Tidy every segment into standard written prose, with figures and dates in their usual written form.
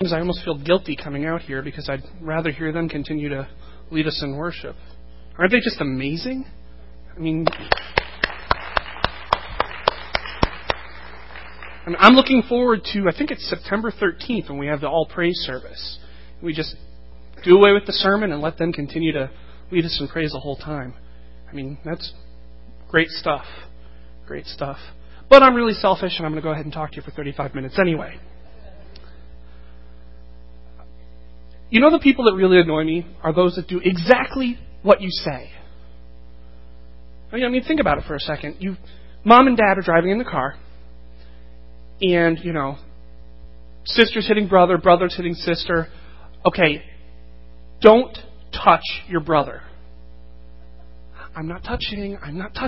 I almost feel guilty coming out here because I'd rather hear them continue to lead us in worship. Aren't they just amazing? I mean, I'm looking forward to, I think it's September 13th when we have the all praise service. We just do away with the sermon and let them continue to lead us in praise the whole time. I mean, that's great stuff. Great stuff. But I'm really selfish and I'm going to go ahead and talk to you for 35 minutes anyway. You know, the people that really annoy me are those that do exactly what you say. I mean, think about it for a second. Mom and Dad are driving in the car, and, sister's hitting brother, brother's hitting sister. Okay, don't touch your brother. I'm not touching.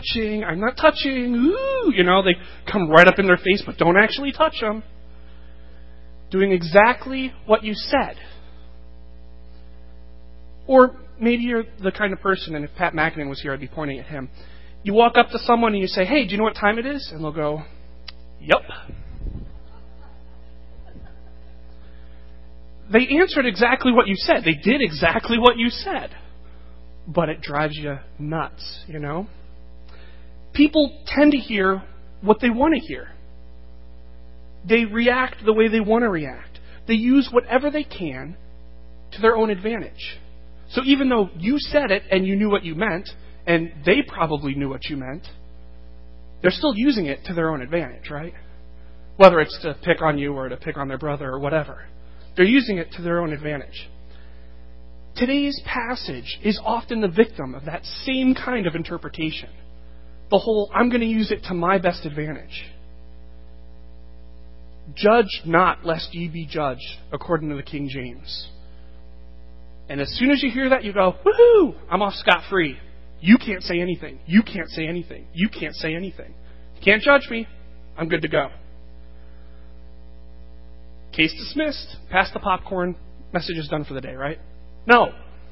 Ooh, they come right up in their face, but don't actually touch them. Doing exactly what you said. Or maybe you're the kind of person, and if Pat McKinnon was here, I'd be pointing at him. You walk up to someone and you say, "Hey, do you know what time it is?" And they'll go, "Yup." They answered exactly what you said. They did exactly what you said. But it drives you nuts, People tend to hear what they want to hear. They react the way they want to react. They use whatever they can to their own advantage. So even though you said it and you knew what you meant, and they probably knew what you meant, they're still using it to their own advantage, right? Whether it's to pick on you or to pick on their brother or whatever. They're using it to their own advantage. Today's passage is often the victim of that same kind of interpretation. The whole, I'm going to use it to my best advantage. Judge not, lest ye be judged, according to the King James. And as soon as you hear that, you go, woohoo, I'm off scot-free. You can't say anything. You can't say anything. You can't say anything. You can't judge me. I'm good to go. Case dismissed. Pass the popcorn. Message is done for the day, right? No.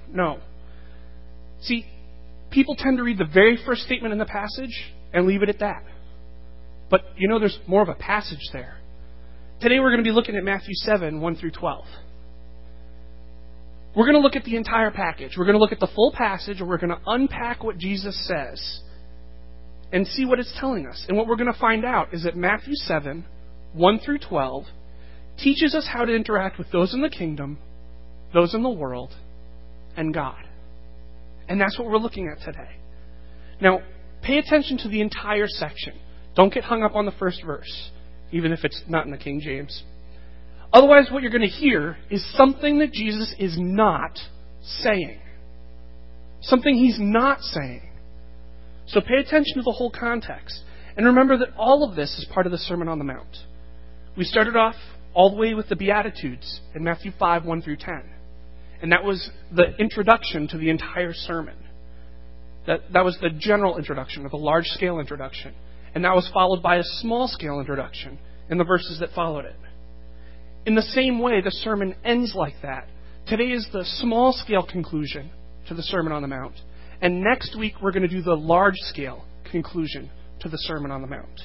See, people tend to read the very first statement in the passage and leave it at that. But, there's more of a passage there. Today we're going to be looking at Matthew 7, 1 through 12. We're going to look at the entire package. We're going to look at the full passage, and we're going to unpack what Jesus says and see what it's telling us. And what we're going to find out is that Matthew 7, 1 through 12, teaches us how to interact with those in the kingdom, those in the world, and God. And that's what we're looking at today. Now, pay attention to the entire section. Don't get hung up on the first verse, even if it's not in the King James. Otherwise, what you're going to hear is something that Jesus is not saying. Something he's not saying. So pay attention to the whole context. And remember that all of this is part of the Sermon on the Mount. We started off all the way with the Beatitudes in Matthew 5, 1 through 10. And that was the introduction to the entire sermon. That was the general introduction, or the large-scale introduction. And that was followed by a small-scale introduction in the verses that followed it. In the same way, the sermon ends like that. Today is the small-scale conclusion to the Sermon on the Mount. And next week, we're going to do the large-scale conclusion to the Sermon on the Mount.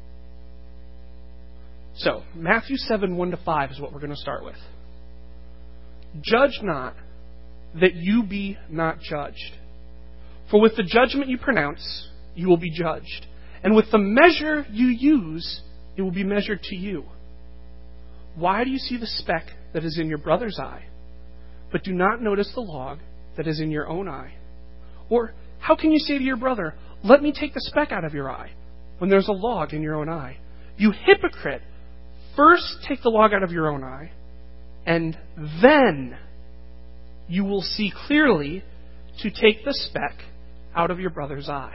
So, Matthew 7, 1 to 5 is what we're going to start with. Judge not, that you be not judged. For with the judgment you pronounce, you will be judged. And with the measure you use, it will be measured to you. Why do you see the speck that is in your brother's eye, but do not notice the log that is in your own eye? Or how can you say to your brother, let me take the speck out of your eye, when there's a log in your own eye? You hypocrite! First take the log out of your own eye, and then you will see clearly to take the speck out of your brother's eye.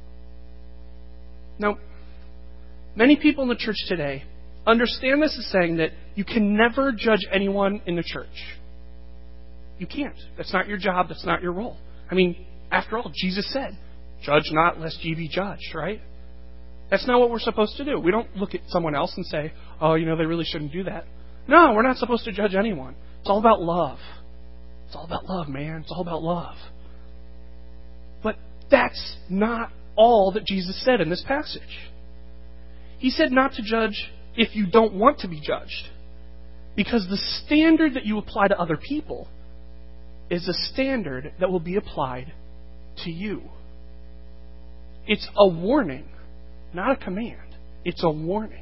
Now, many people in the church today understand this as saying that you can never judge anyone in the church. You can't. That's not your job. That's not your role. After all, Jesus said, judge not lest ye be judged, right? That's not what we're supposed to do. We don't look at someone else and say, they really shouldn't do that. No, we're not supposed to judge anyone. It's all about love. It's all about love, man. It's all about love. But that's not all that Jesus said in this passage. He said not to judge if you don't want to be judged. Because the standard that you apply to other people is a standard that will be applied to you. It's a warning, not a command. It's a warning.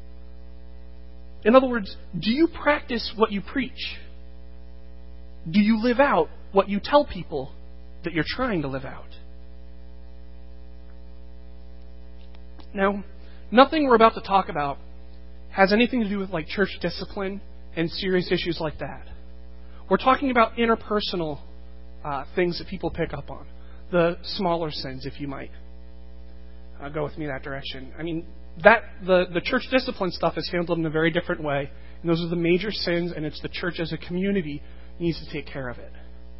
In other words, do you practice what you preach? Do you live out what you tell people that you're trying to live out? Now, nothing we're about to talk about has anything to do with like church discipline and serious issues like that. We're talking about interpersonal things that people pick up on. The smaller sins, if you might. Go with me that direction. I mean, the church discipline stuff is handled in a very different way. And those are the major sins, and it's the church as a community needs to take care of it.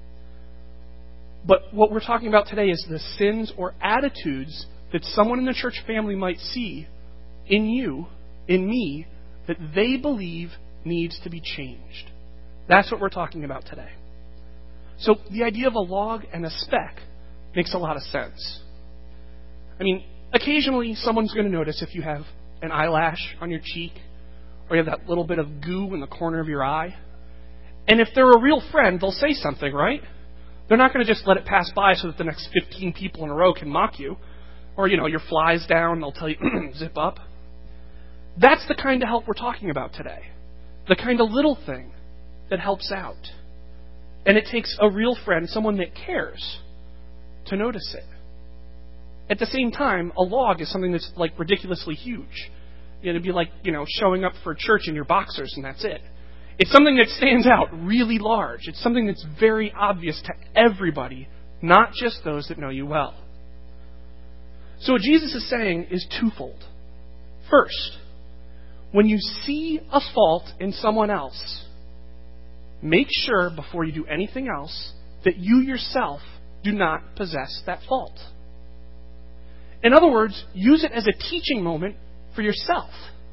But what we're talking about today is the sins or attitudes that someone in the church family might see in you, in me, that they believe needs to be changed. That's what we're talking about today. So the idea of a log and a speck makes a lot of sense. I mean, occasionally someone's going to notice if you have an eyelash on your cheek or you have that little bit of goo in the corner of your eye. And if they're a real friend, they'll say something, right? They're not going to just let it pass by so that the next 15 people in a row can mock you. Or, your fly's down, they'll tell you, zip up. That's the kind of help we're talking about today. The kind of little thing that helps out. And it takes a real friend, someone that cares, to notice it. At the same time, a log is something that's like ridiculously huge. It'd be like, showing up for church in your boxers and that's it. It's something that stands out really large. It's something that's very obvious to everybody, not just those that know you well. So what Jesus is saying is twofold. First, when you see a fault in someone else, make sure before you do anything else that you yourself do not possess that fault. In other words, use it as a teaching moment for yourself.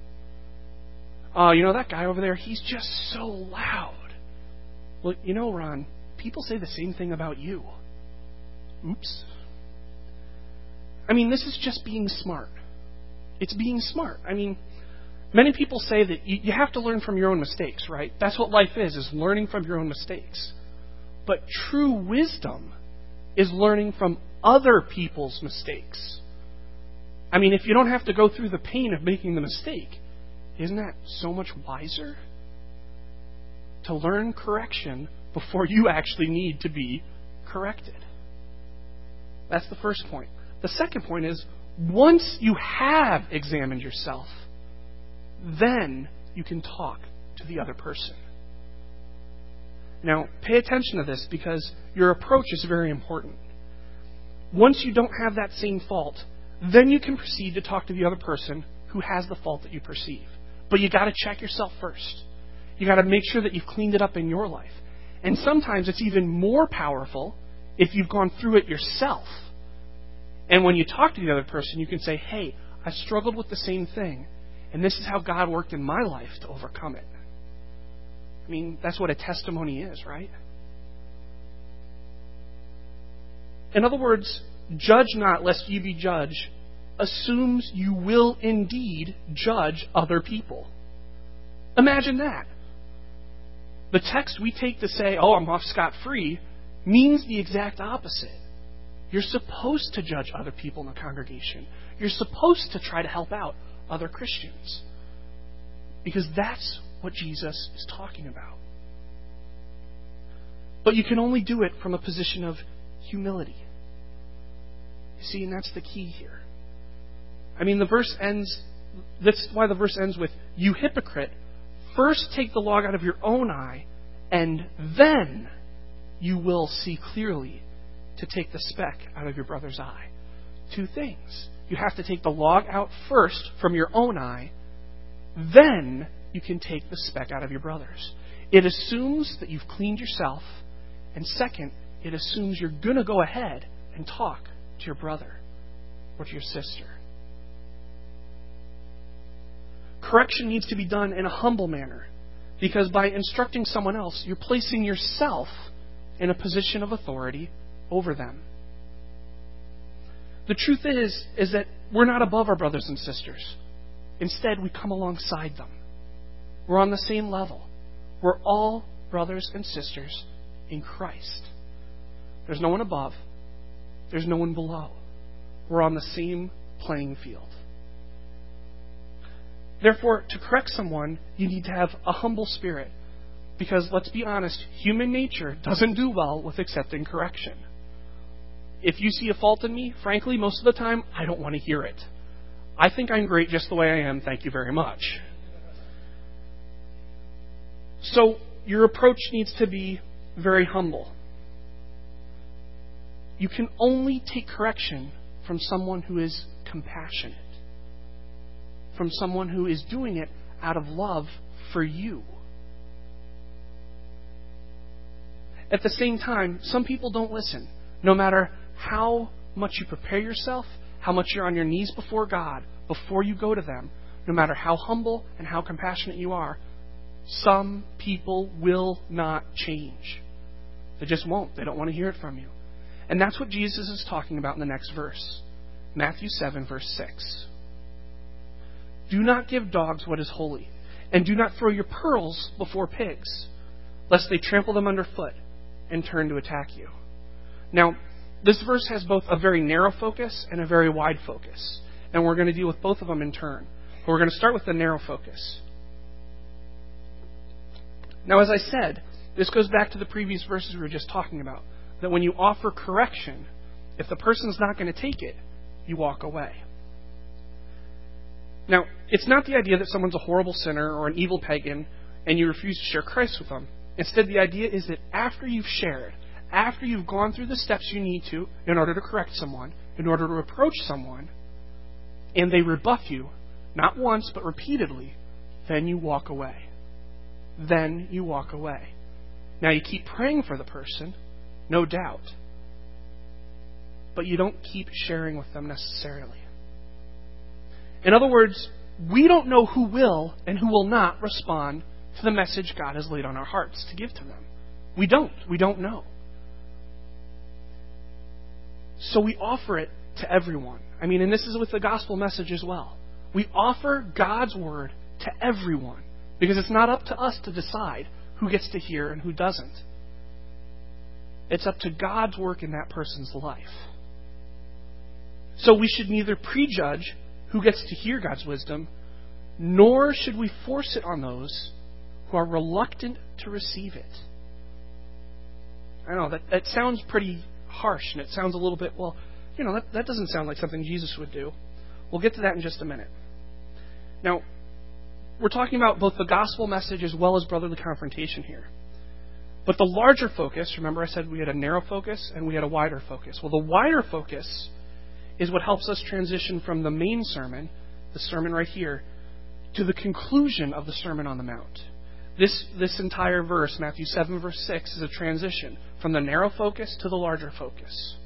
That guy over there, he's just so loud. Well, Ron, people say the same thing about you. Oops. I mean, this is just being smart. It's being smart. I mean, many people say that you have to learn from your own mistakes, right? That's what life is learning from your own mistakes. But true wisdom is learning from other people's mistakes. I mean, if you don't have to go through the pain of making the mistake, isn't that so much wiser? To learn correction before you actually need to be corrected. That's the first point. The second point is, once you have examined yourself, then you can talk to the other person. Now, pay attention to this because your approach is very important. Once you don't have that same fault, then you can proceed to talk to the other person who has the fault that you perceive. But you got to check yourself first. You got to make sure that you've cleaned it up in your life. And sometimes it's even more powerful if you've gone through it yourself. And when you talk to the other person, you can say, hey, I struggled with the same thing, and this is how God worked in my life to overcome it. I mean, that's what a testimony is, right? In other words, judge not lest ye be judged assumes you will indeed judge other people. Imagine that. The text we take to say, oh, I'm off scot-free, means the exact opposite. You're supposed to judge other people in the congregation. You're supposed to try to help out other Christians. Because that's what Jesus is talking about. But you can only do it from a position of humility. You see, and that's the key here. I mean, that's why the verse ends with, you hypocrite, first take the log out of your own eye, and then you will see clearly to take the speck out of your brother's eye. Two things. You have to take the log out first from your own eye, then you can take the speck out of your brother's. It assumes that you've cleaned yourself, and second, it assumes you're going to go ahead and talk to your brother or to your sister. Correction needs to be done in a humble manner, because by instructing someone else, you're placing yourself in a position of authority over them. The truth is that we're not above our brothers and sisters. Instead, we come alongside them. We're on the same level. We're all brothers and sisters in Christ. There's no one above. There's no one below. We're on the same playing field. Therefore, to correct someone, you need to have a humble spirit. Because, let's be honest, human nature doesn't do well with accepting correction. If you see a fault in me, frankly, most of the time, I don't want to hear it. I think I'm great just the way I am, thank you very much. So, your approach needs to be very humble. You can only take correction from someone who is compassionate, from someone who is doing it out of love for you. At the same time, some people don't listen. No matter how much you prepare yourself, how much you're on your knees before God, before you go to them, no matter how humble and how compassionate you are, some people will not change. They just won't. They don't want to hear it from you. And that's what Jesus is talking about in the next verse. Matthew 7, verse 6. Do not give dogs what is holy, and do not throw your pearls before pigs, lest they trample them underfoot and turn to attack you. Now, this verse has both a very narrow focus and a very wide focus. And we're going to deal with both of them in turn. But we're going to start with the narrow focus. Now, as I said, this goes back to the previous verses we were just talking about. That when you offer correction, if the person's not going to take it, you walk away. Now, it's not the idea that someone's a horrible sinner or an evil pagan and you refuse to share Christ with them. Instead, the idea is that after you've shared, after you've gone through the steps you need to in order to correct someone, in order to approach someone, and they rebuff you, not once but repeatedly, then you walk away. Then you walk away. Now, you keep praying for the person, no doubt, but you don't keep sharing with them necessarily. In other words, we don't know who will and who will not respond to the message God has laid on our hearts to give to them. We don't. We don't know. So we offer it to everyone. I mean, and this is with the gospel message as well. We offer God's word to everyone because it's not up to us to decide who gets to hear and who doesn't. It's up to God's work in that person's life. So we should neither prejudge who gets to hear God's wisdom, nor should we force it on those who are reluctant to receive it. I know, that sounds pretty harsh, and it sounds a little bit, well, that doesn't sound like something Jesus would do. We'll get to that in just a minute. Now, we're talking about both the gospel message as well as brotherly confrontation here. But the larger focus, remember I said we had a narrow focus and we had a wider focus. Well, the wider focus is what helps us transition from the main sermon, the sermon right here, to the conclusion of the Sermon on the Mount. This entire verse, Matthew 7, verse 6, is a transition from the narrow focus to the larger focus.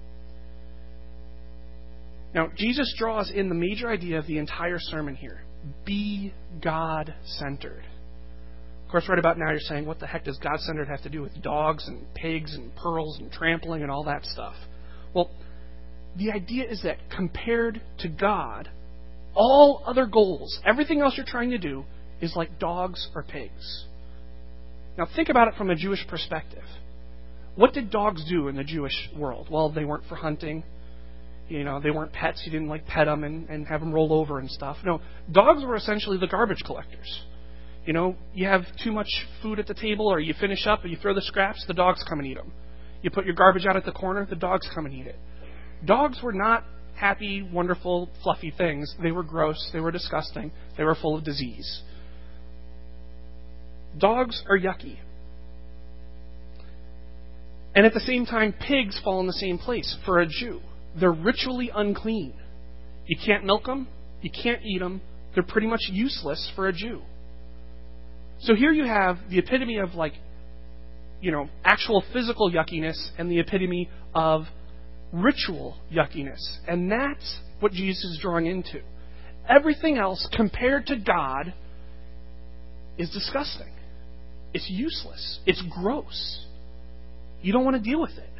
Now, Jesus draws in the major idea of the entire sermon here. Be God-centered. Of course, right about now you're saying, what the heck does God-centered have to do with dogs and pigs and pearls and trampling and all that stuff? Well, the idea is that compared to God, all other goals, everything else you're trying to do, is like dogs or pigs. Now think about it from a Jewish perspective. What did dogs do in the Jewish world? Well, they weren't for hunting. They weren't pets. You didn't pet them and have them roll over and stuff. No, dogs were essentially the garbage collectors. You have too much food at the table, or you finish up, or you throw the scraps, the dogs come and eat them. You put your garbage out at the corner, the dogs come and eat it. Dogs were not happy, wonderful, fluffy things. They were gross. They were disgusting. They were full of disease. Dogs are yucky. And at the same time, pigs fall in the same place for a Jew. They're ritually unclean. You can't milk them. You can't eat them. They're pretty much useless for a Jew. So here you have the epitome of actual physical yuckiness and the epitome of ritual yuckiness. And that's what Jesus is drawing into. Everything else compared to God is disgusting. It's useless. It's gross. You don't want to deal with it.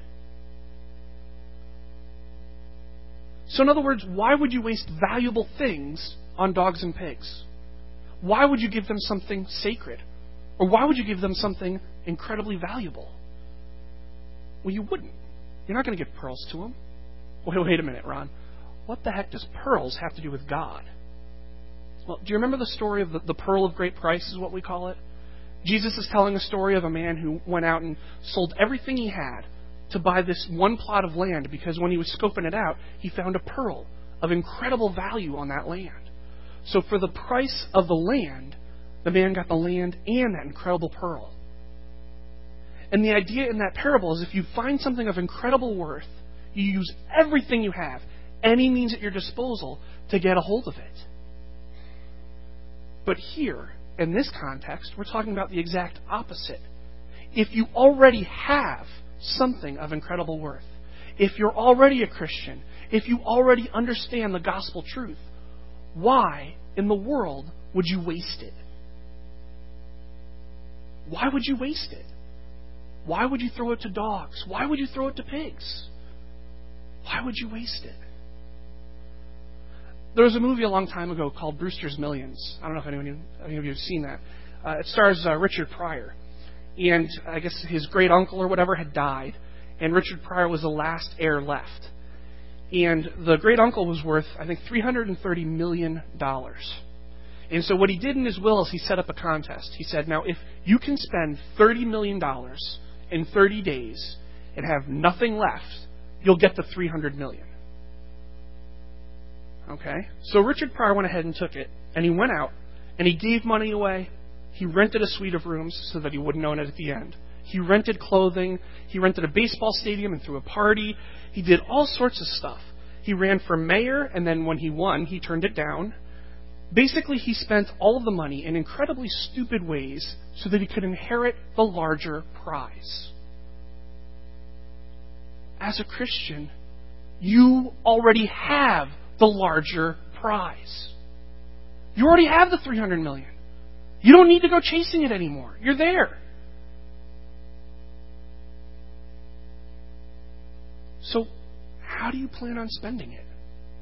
So in other words, why would you waste valuable things on dogs and pigs? Why would you give them something sacred? Or why would you give them something incredibly valuable? Well, you wouldn't. You're not going to give pearls to them. Wait a minute, Ron. What the heck does pearls have to do with God? Well, do you remember the story of the pearl of great price is what we call it? Jesus is telling a story of a man who went out and sold everything he had to buy this one plot of land because when he was scoping it out, he found a pearl of incredible value on that land. So for the price of the land, the man got the land and that incredible pearl. And the idea in that parable is if you find something of incredible worth, you use everything you have, any means at your disposal, to get a hold of it. But here, in this context, we're talking about the exact opposite. If you already have something of incredible worth, if you're already a Christian, if you already understand the gospel truth, why in the world would you waste it? Why would you waste it? Why would you throw it to dogs? Why would you throw it to pigs? Why would you waste it? There was a movie a long time ago called Brewster's Millions. I don't know if any of you have seen that. It stars Richard Pryor. And I guess his great uncle or whatever had died, and Richard Pryor was the last heir left. And the great uncle was worth, I think, $330 million. And so what he did in his will is he set up a contest. He said, now, if you can spend $30 million in 30 days and have nothing left, you'll get the $300 million. Okay? So Richard Pryor went ahead and took it, and he went out, and he gave money away. He rented a suite of rooms so that he wouldn't own it at the end. He rented clothing. He rented a baseball stadium and threw a party. He did all sorts of stuff. He ran for mayor, and then when he won, he turned it down. Basically, he spent all of the money in incredibly stupid ways so that he could inherit the larger prize. As a Christian, you already have the larger prize. You already have the $300 million. You don't need to go chasing it anymore. You're there. So, how do you plan on spending it?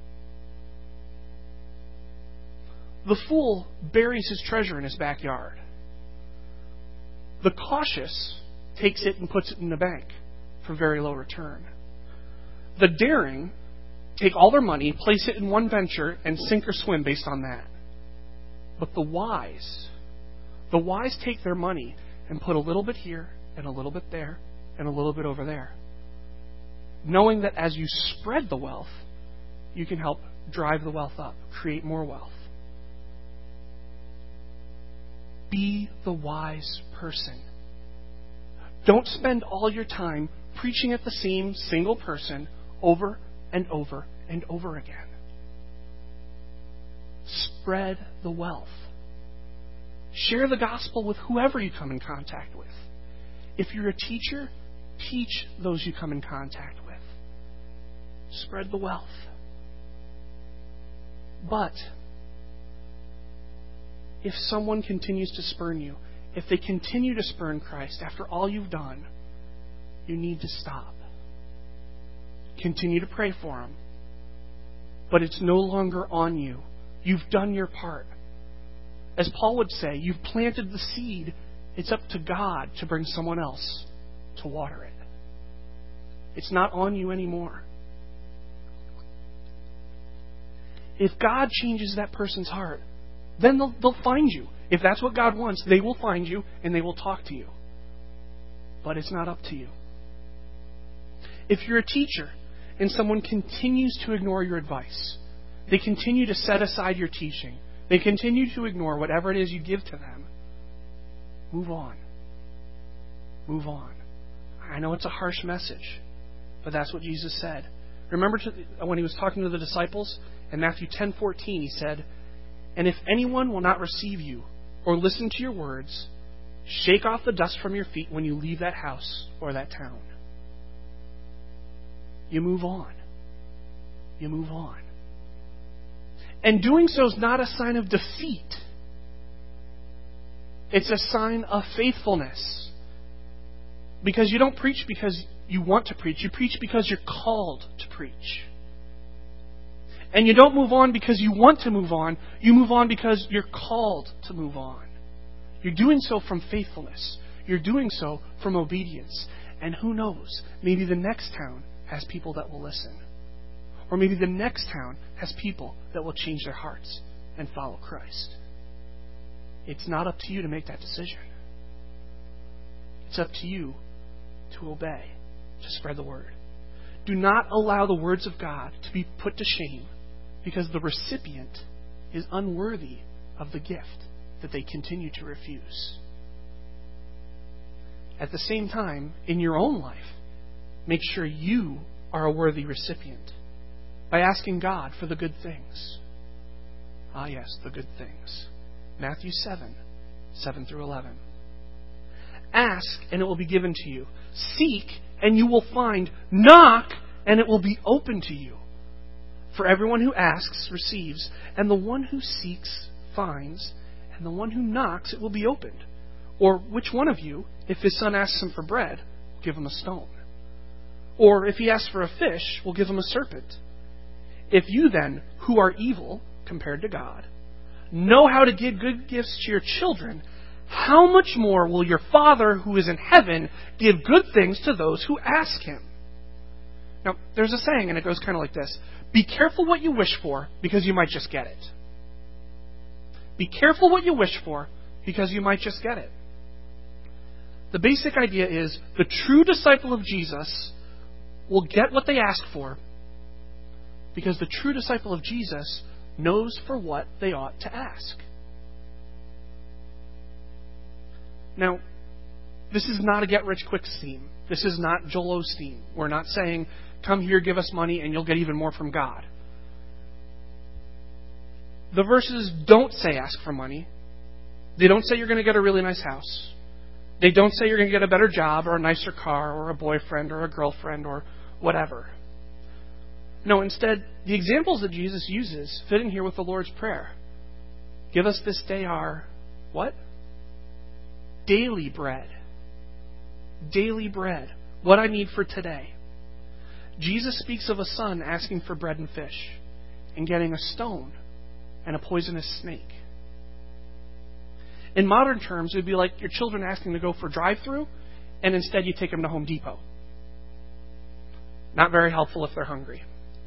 The fool buries his treasure in his backyard. The cautious takes it and puts it in the bank for very low return. The daring take all their money, place it in one venture, and sink or swim based on that. But the wise take their money and put a little bit here, and a little bit there, and a little bit over there. Knowing that as you spread the wealth, you can help drive the wealth up, create more wealth. Be the wise person. Don't spend all your time preaching at the same single person over and over and over again. Spread the wealth. Share the gospel with whoever you come in contact with. If you're a teacher, teach those you come in contact with. Spread the wealth. But if someone continues to spurn you, if they continue to spurn Christ after all you've done, you need to stop. Continue to pray for them. But it's no longer on you. You've done your part. As Paul would say, you've planted the seed. It's up to God to bring someone else to water it. It's not on you anymore. If God changes that person's heart, then they'll find you. If that's what God wants, they will find you and they will talk to you. But it's not up to you. If you're a teacher and someone continues to ignore your advice, they continue to set aside your teaching, they continue to ignore whatever it is you give to them, move on. Move on. I know it's a harsh message, but that's what Jesus said. Remember when he was talking to the disciples in Matthew 10:14, he said, "And if anyone will not receive you or listen to your words, shake off the dust from your feet when you leave that house or that town." You move on. You move on. And doing so is not a sign of defeat. It's a sign of faithfulness. Because you don't preach because you want to preach. You preach because you're called to preach. And you don't move on because you want to move on. You move on because you're called to move on. You're doing so from faithfulness. You're doing so from obedience. And who knows, maybe the next town has people that will listen. Or maybe the next town has people that will change their hearts and follow Christ. It's not up to you to make that decision. It's up to you to obey, to spread the word. Do not allow the words of God to be put to shame because the recipient is unworthy of the gift that they continue to refuse. At the same time, in your own life, make sure you are a worthy recipient by asking God for the good things. Ah, yes, the good things. Matthew 7 through 11. Ask, and it will be given to you. Seek, and you will find. Knock, and it will be open to you. For everyone who asks receives, and the one who seeks finds, and the one who knocks it will be opened. Or which one of you, if his son asks him for bread, will give him a stone? Or if he asks for a fish, will give him a serpent? If you then, who are evil compared to God, know how to give good gifts to your children, how much more will your Father who is in heaven give good things to those who ask him? Now, there's a saying, and it goes kind of like this. Be careful what you wish for, because you might just get it. Be careful what you wish for, because you might just get it. The basic idea is the true disciple of Jesus will get what they ask for, because the true disciple of Jesus knows for what they ought to ask. Now, this is not a get-rich-quick scheme. This is not Joel Osteen. We're not saying, come here, give us money, and you'll get even more from God. The verses don't say ask for money. They don't say you're going to get a really nice house. They don't say you're going to get a better job or a nicer car or a boyfriend or a girlfriend or whatever. No, instead, the examples that Jesus uses fit in here with the Lord's Prayer. Give us this day our, what? Daily bread. Daily bread. What I need for today. Jesus speaks of a son asking for bread and fish and getting a stone and a poisonous snake. In modern terms, it would be like your children asking to go for drive-thru and instead you take them to Home Depot. Not very helpful if they're hungry.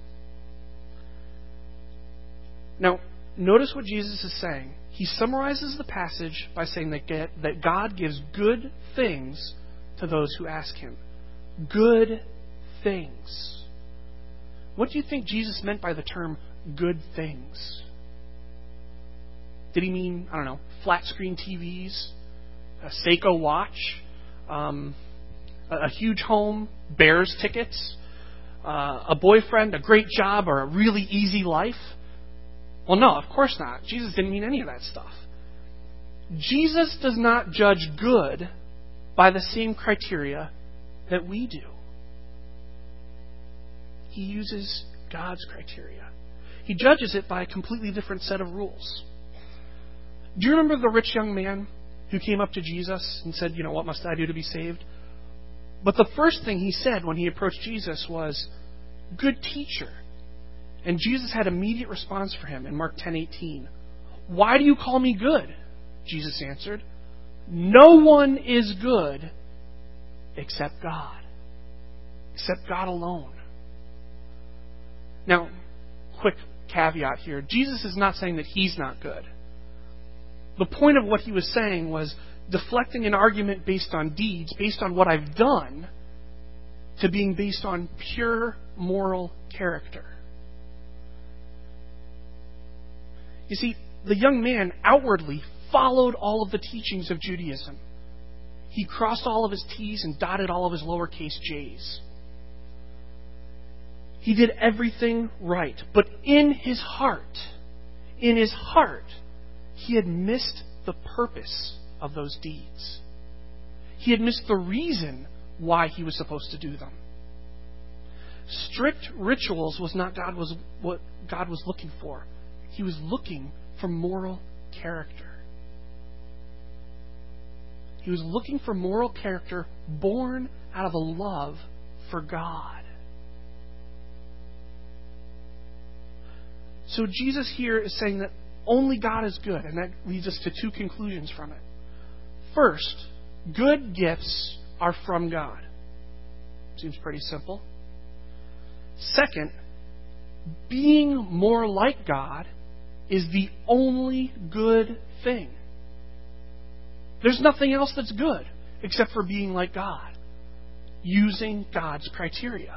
Now, notice what Jesus is saying. He summarizes the passage by saying that God gives good things to those who ask Him. Good things. What do you think Jesus meant by the term good things? Did He mean, I don't know, flat screen TVs, a Seiko watch, a huge home, Bears tickets, a boyfriend, a great job, or a really easy life? Well, no, of course not. Jesus didn't mean any of that stuff. Jesus does not judge good by the same criteria that we do. He uses God's criteria. He judges it by a completely different set of rules. Do you remember the rich young man who came up to Jesus and said, what must I do to be saved? But the first thing he said when he approached Jesus was, good teacher. And Jesus had immediate response for him in Mark 10:18. Why do you call me good? Jesus answered, no one is good except God. Except God alone. Now, quick caveat here. Jesus is not saying that He's not good. The point of what He was saying was deflecting an argument based on deeds, based on what I've done, to being based on pure moral character. You see, the young man outwardly followed all of the teachings of Judaism. He crossed all of his T's and dotted all of his lowercase j's. He did everything right. But in his heart, he had missed the purpose of those deeds. He had missed the reason why he was supposed to do them. Strict rituals was not what God was looking for. He was looking for moral character. He was looking for moral character born out of a love for God. So Jesus here is saying that only God is good, and that leads us to two conclusions from it. First, good gifts are from God. Seems pretty simple. Second, being more like God is the only good thing. There's nothing else that's good except for being like God, using God's criteria.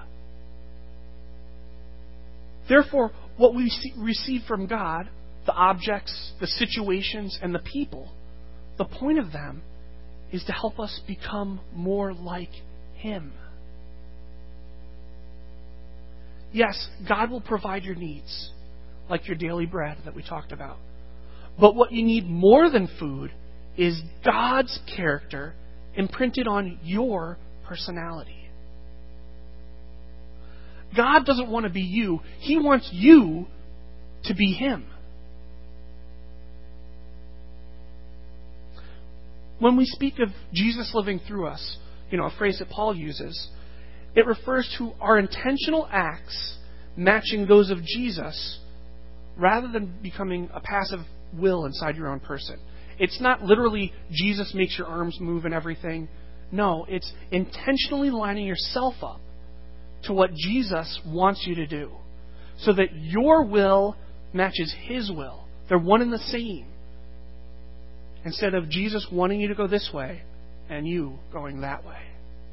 Therefore, what we receive from God, the objects, the situations, and the people, the point of them is to help us become more like Him. Yes, God will provide your needs, like your daily bread that we talked about. But what you need more than food is God's character imprinted on your personality. God doesn't want to be you. He wants you to be Him. When we speak of Jesus living through us, a phrase that Paul uses, it refers to our intentional acts matching those of Jesus rather than becoming a passive will inside your own person. It's not literally Jesus makes your arms move and everything. No, it's intentionally lining yourself up to what Jesus wants you to do so that your will matches His will. They're one and the same. Instead of Jesus wanting you to go this way and you going that way.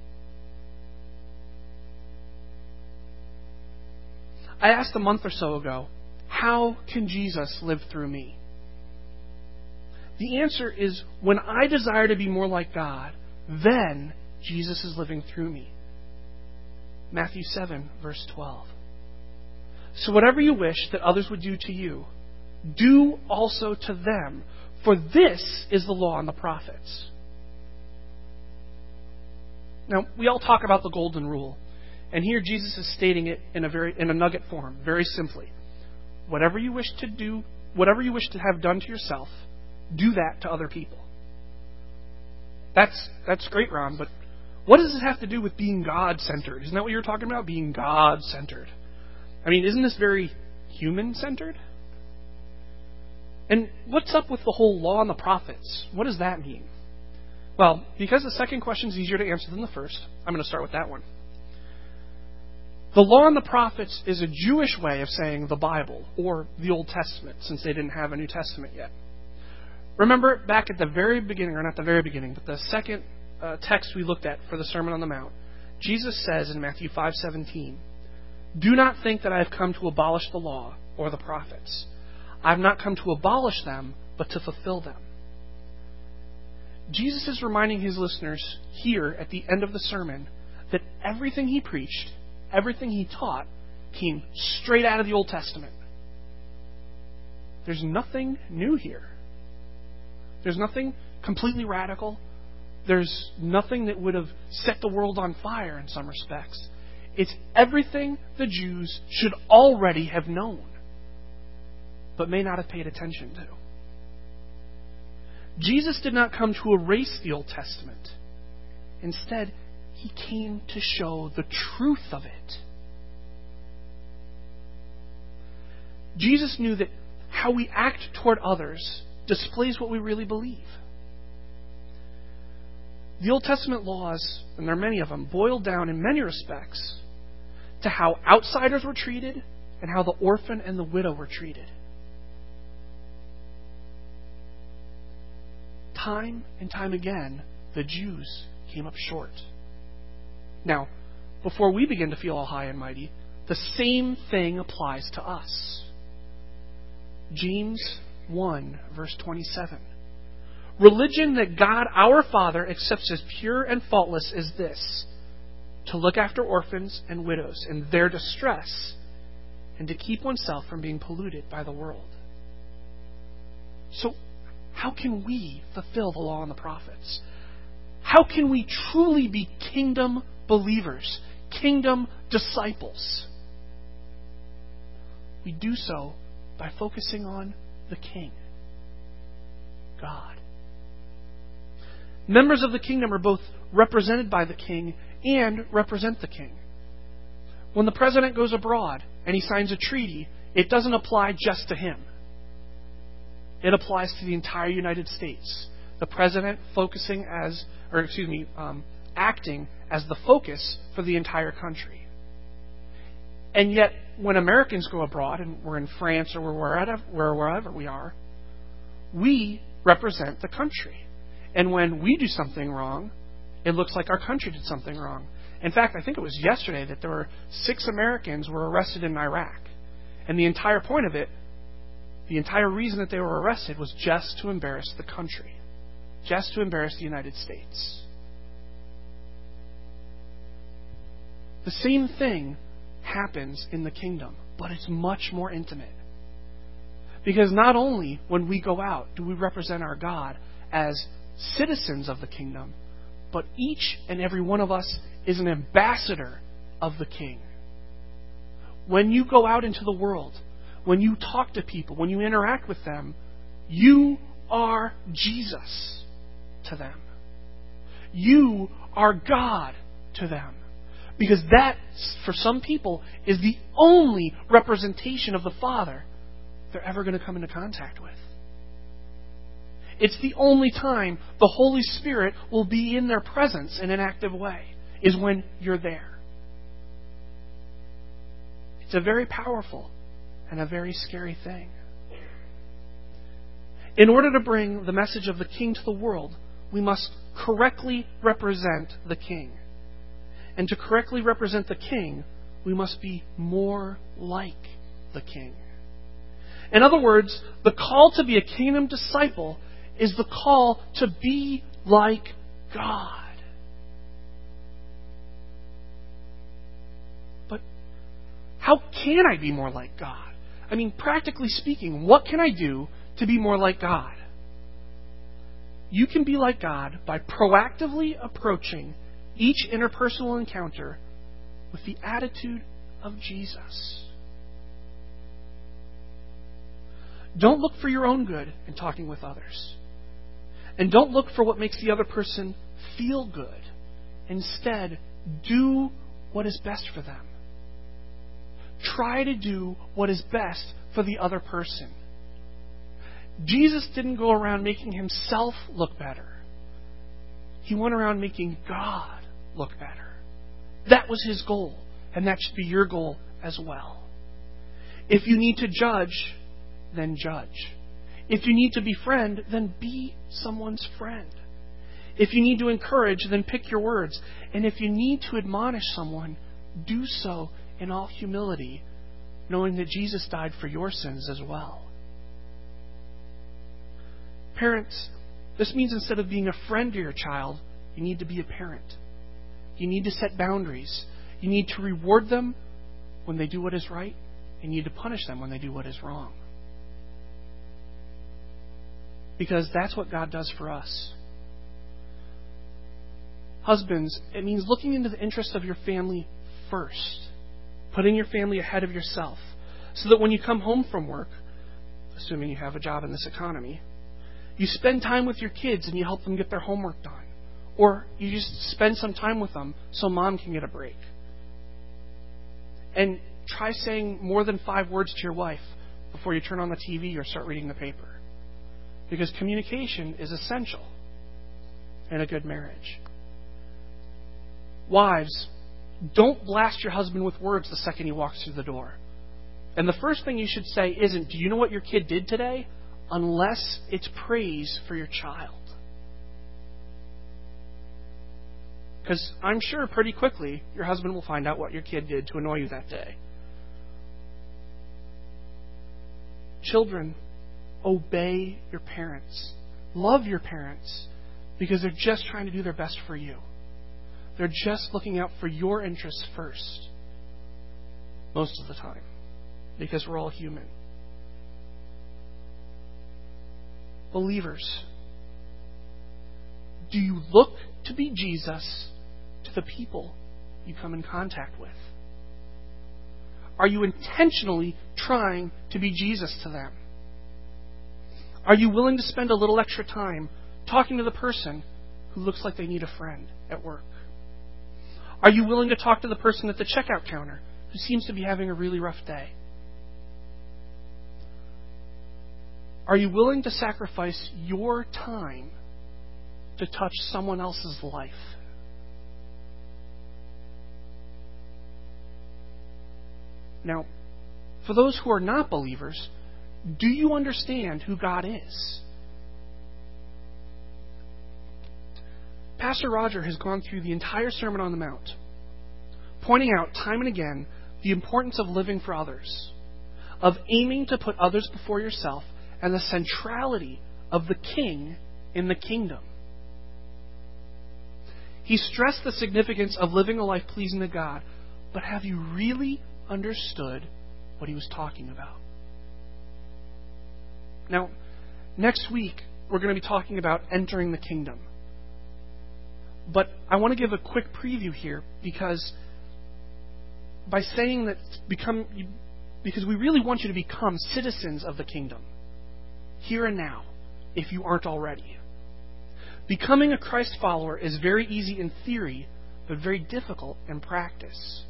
I asked a month or so ago, how can Jesus live through me? The answer is, when I desire to be more like God, then Jesus is living through me. Matthew 7, verse 12. So whatever you wish that others would do to you, do also to them, for this is the law and the prophets. Now, we all talk about the golden rule, and here Jesus is stating it in a nugget form, very simply. Whatever you wish to have done to yourself, do that to other people. That's great, Ron, but what does this have to do with being God-centered? Isn't that what you were talking about? Being God-centered. I mean, isn't this very human-centered? And what's up with the whole law and the prophets? What does that mean? Well, because the second question is easier to answer than the first, I'm going to start with that one. The law and the prophets is a Jewish way of saying the Bible, or the Old Testament, since they didn't have a New Testament yet. Remember back at the very beginning, or not the very beginning, but the second text we looked at for the Sermon on the Mount, Jesus says in Matthew 5:17, "Do not think that I have come to abolish the law or the prophets. I have not come to abolish them, but to fulfill them." Jesus is reminding His listeners here at the end of the sermon that everything He preached, everything He taught, came straight out of the Old Testament. There's nothing new here. There's nothing completely radical. There's nothing that would have set the world on fire in some respects. It's everything the Jews should already have known, but may not have paid attention to. Jesus did not come to erase the Old Testament. Instead, He came to show the truth of it. Jesus knew that how we act toward others displays what we really believe. The Old Testament laws, and there are many of them, boiled down in many respects to how outsiders were treated and how the orphan and the widow were treated. Time and time again, the Jews came up short. Now, before we begin to feel all high and mighty, the same thing applies to us. James 1, verse 27. Religion that God our Father accepts as pure and faultless is this: to look after orphans and widows in their distress, and to keep oneself from being polluted by the world. So, how can we fulfill the law and the prophets? How can we truly be kingdom believers, kingdom disciples? We do so by focusing on the King, God. Members of the kingdom are both represented by the King and represent the King. When the president goes abroad and he signs a treaty, it doesn't apply just to him. It applies to the entire United States. the president acting as the focus for the entire country. And yet, when Americans go abroad, and we're in France or wherever we are, we represent the country. And when we do something wrong, it looks like our country did something wrong. In fact, I think it was yesterday that there were 6 Americans were arrested in Iraq. And the entire point of it, the entire reason that they were arrested was just to embarrass the country. Just to embarrass the United States. The same thing happens in the kingdom, but it's much more intimate. Because not only when we go out do we represent our God as citizens of the kingdom, but each and every one of us is an ambassador of the King. When you go out into the world, when you talk to people, when you interact with them, you are Jesus to them. You are God to them. Because that, for some people, is the only representation of the Father they're ever going to come into contact with. It's the only time the Holy Spirit will be in their presence in an active way, is when you're there. It's a very powerful and a very scary thing. In order to bring the message of the King to the world, we must correctly represent the King. And to correctly represent the King, we must be more like the King. In other words, the call to be a kingdom disciple is the call to be like God. But how can I be more like God? I mean, practically speaking, what can I do to be more like God? You can be like God by proactively approaching each interpersonal encounter with the attitude of Jesus. Don't look for your own good in talking with others. And don't look for what makes the other person feel good. Instead, do what is best for them. Try to do what is best for the other person. Jesus didn't go around making himself look better. He went around making God look better. That was his goal, and that should be your goal as well. If you need to judge, then judge. If you need to befriend, then be someone's friend. If you need to encourage, then pick your words. And if you need to admonish someone, do so in all humility, knowing that Jesus died for your sins as well. Parents, this means instead of being a friend to your child, you need to be a parent. You need to set boundaries. You need to reward them when they do what is right, and you need to punish them when they do what is wrong. Because that's what God does for us. Husbands, it means looking into the interest of your family first. Putting your family ahead of yourself. So that when you come home from work, assuming you have a job in this economy, you spend time with your kids and you help them get their homework done. Or you just spend some time with them so mom can get a break. And try saying more than 5 words to your wife before you turn on the TV or start reading the paper. Because communication is essential in a good marriage. Wives, don't blast your husband with words the second he walks through the door. And the first thing you should say isn't, "Do you know what your kid did today?" unless it's praise for your child. Because I'm sure pretty quickly your husband will find out what your kid did to annoy you that day. Children, obey your parents. Love your parents because they're just trying to do their best for you. They're just looking out for your interests first. Most of the time. Because we're all human. Believers, do you look to be Jesus to the people you come in contact with? Are you intentionally trying to be Jesus to them? Are you willing to spend a little extra time talking to the person who looks like they need a friend at work? Are you willing to talk to the person at the checkout counter who seems to be having a really rough day? Are you willing to sacrifice your time to touch someone else's life. Now, for those who are not believers, do you understand who God is? Pastor Roger has gone through the entire Sermon on the Mount, pointing out time and again the importance of living for others, of aiming to put others before yourself, and the centrality of the King in the kingdom. He stressed the significance of living a life pleasing to God, but have you really understood what he was talking about? Now, next week, we're going to be talking about entering the kingdom. But I want to give a quick preview here, because by saying that because we really want you to become citizens of the kingdom, here and now, if you aren't already. Becoming a Christ follower is very easy in theory, but very difficult in practice.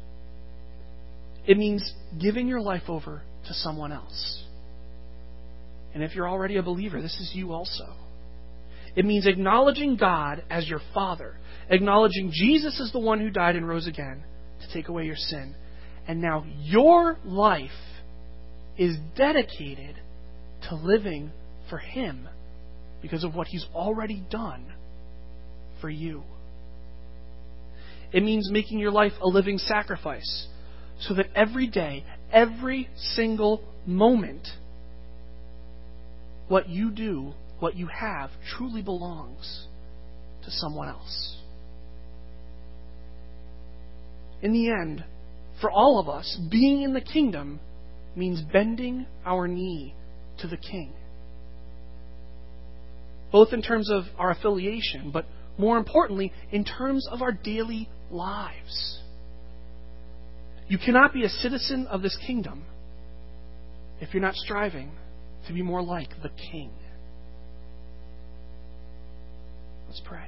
It means giving your life over to someone else. And if you're already a believer, this is you also. It means acknowledging God as your Father, acknowledging Jesus as the one who died and rose again to take away your sin. And now your life is dedicated to living for Him because of what He's already done for you. It means making your life a living sacrifice so that every day, every single moment, what you do, what you have, truly belongs to someone else. In the end, for all of us, being in the kingdom means bending our knee to the King. Both in terms of our affiliation, but more importantly, in terms of our daily lives. You cannot be a citizen of this kingdom if you're not striving to be more like the King. Let's pray.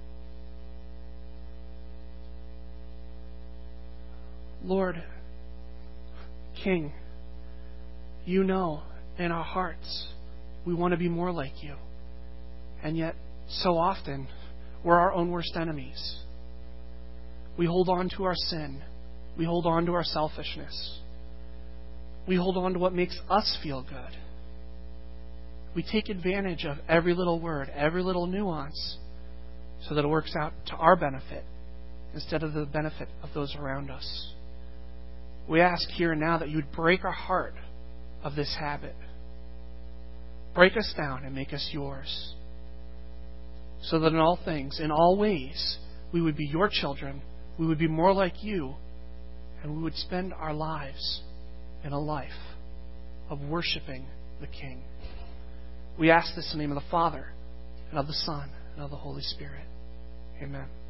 Lord, King, you know in our hearts we want to be more like you. And yet, so often, we're our own worst enemies. We hold on to our sin. We hold on to our selfishness. We hold on to what makes us feel good. We take advantage of every little word, every little nuance, so that it works out to our benefit instead of the benefit of those around us. We ask here and now that you would break our heart of this habit. Break us down and make us yours. So that in all things, in all ways, we would be your children, we would be more like you, and we would spend our lives in a life of worshiping the King. We ask this in the name of the Father, and of the Son, and of the Holy Spirit. Amen.